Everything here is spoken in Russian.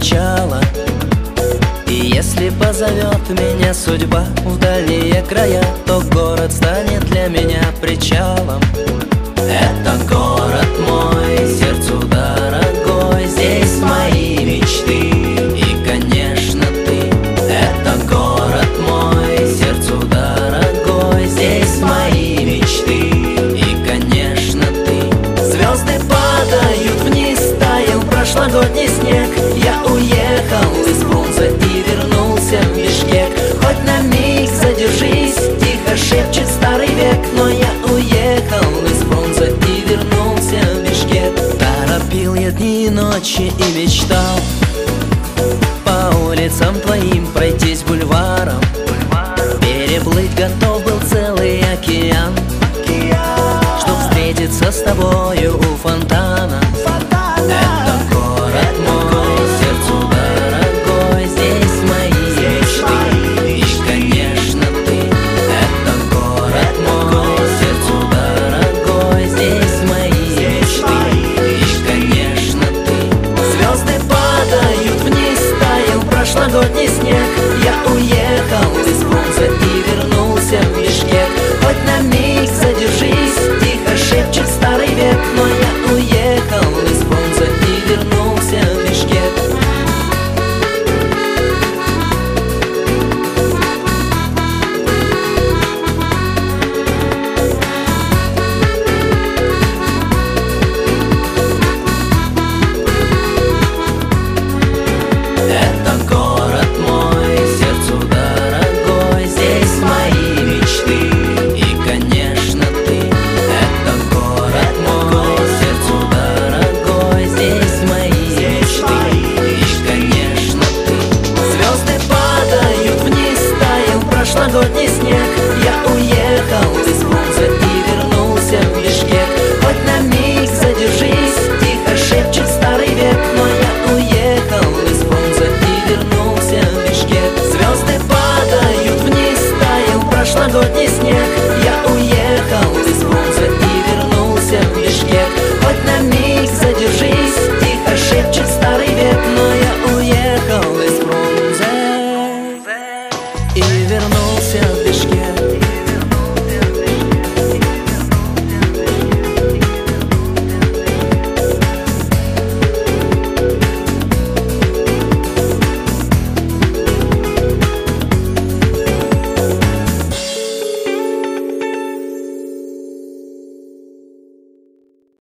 начало. И если позовет меня судьба в дальние края, то город станет для меня причалом. Это город мой, сердцу дорогой, здесь мои мечты и, конечно, ты. Это город мой, сердцу дорогой, здесь мои мечты и, конечно, ты. Звезды падают вниз, таял прошлогодний снег. Я уехал из Фрунзе и вернулся в Бишкек. Хоть на миг задержись, тихо шепчет старый век, но я уехал из Фрунзе и вернулся в Бишкек. Торопил я дни и ночи и мечтал